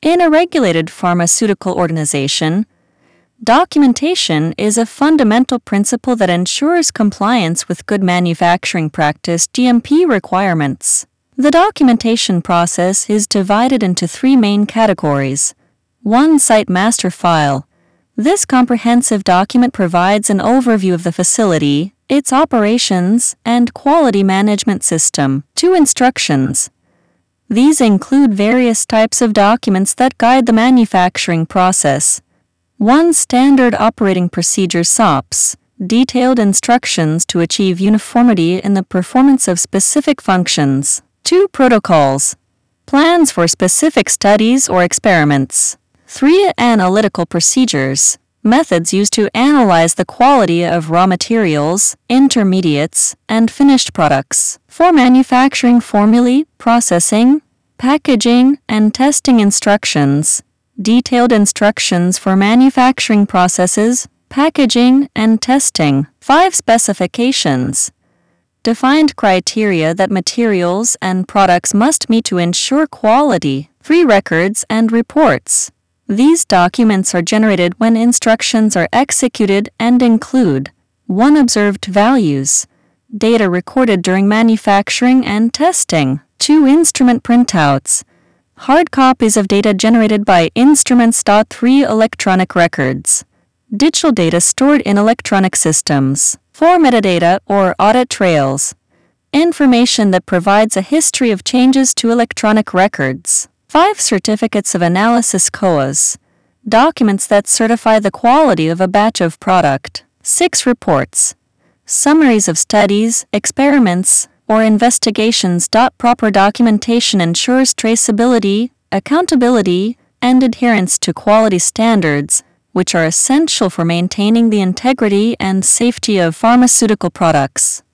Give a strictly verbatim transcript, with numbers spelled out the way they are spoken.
In a regulated pharmaceutical organization, documentation is a fundamental principle that ensures compliance with good manufacturing practice G M P requirements. The documentation process is divided into three main categories. one. Site master file. This comprehensive document provides an overview of the facility, its operations, and quality management system. two. Instructions. These include various types of documents that guide the manufacturing process. one. Standard Operating Procedures S O Ps, detailed instructions to achieve uniformity in the performance of specific functions. two. Protocols, plans for specific studies or experiments. three. Analytical procedures, methods used to analyze the quality of raw materials, intermediates, and finished products. four. Manufacturing formulae, processing, packaging, and testing instructions, detailed instructions for manufacturing processes, packaging, and testing. five. Specifications, defined criteria that materials and products must meet to ensure quality. three. Records and reports. These documents are generated when instructions are executed and include one. Observed values, data recorded during manufacturing and testing. two. Instrument printouts, hard copies of data generated by instruments. three. Electronic records, digital data stored in electronic systems. four. Metadata or audit trails, information that provides a history of changes to electronic records. five. Certificates of analysis C O As, documents that certify the quality of a batch of product. six. Reports, summaries of studies, experiments, or investigations. Proper documentation ensures traceability, accountability, and adherence to quality standards, which are essential for maintaining the integrity and safety of pharmaceutical products.